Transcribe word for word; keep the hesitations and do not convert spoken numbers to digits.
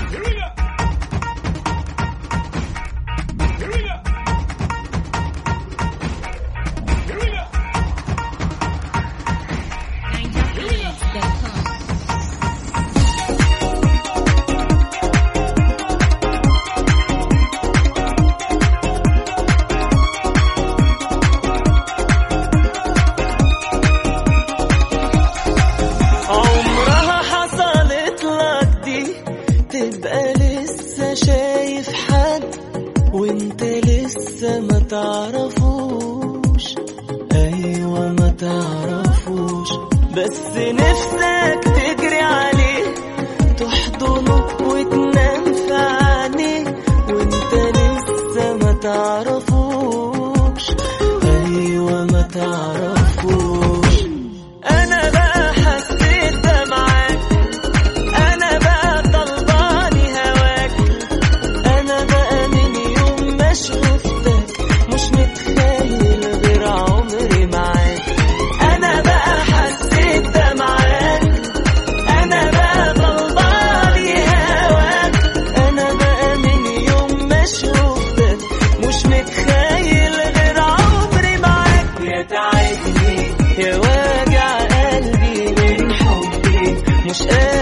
تبقى لسه شايف حد وانت لسه ما تعرفوش، ايوه ما تعرفوش، بس نفسك تجري عليه تحضنه وتنام في عينيه وانت لسه ما تعرفوش، ايوه ما تعرفوش. انا بقى حسيت ده معاك، انا بقى طلباني هواك، انا بقى من يوم ما شفتك مش متخيل غير عمري معاك. انا بقى حسيت ده معاك، انا بقى طلباني هواك، انا بقى من يوم ما شفتك مش متخيل غير عمري معاك. يا تعبني يا وجع قلبي من حبي مش قادر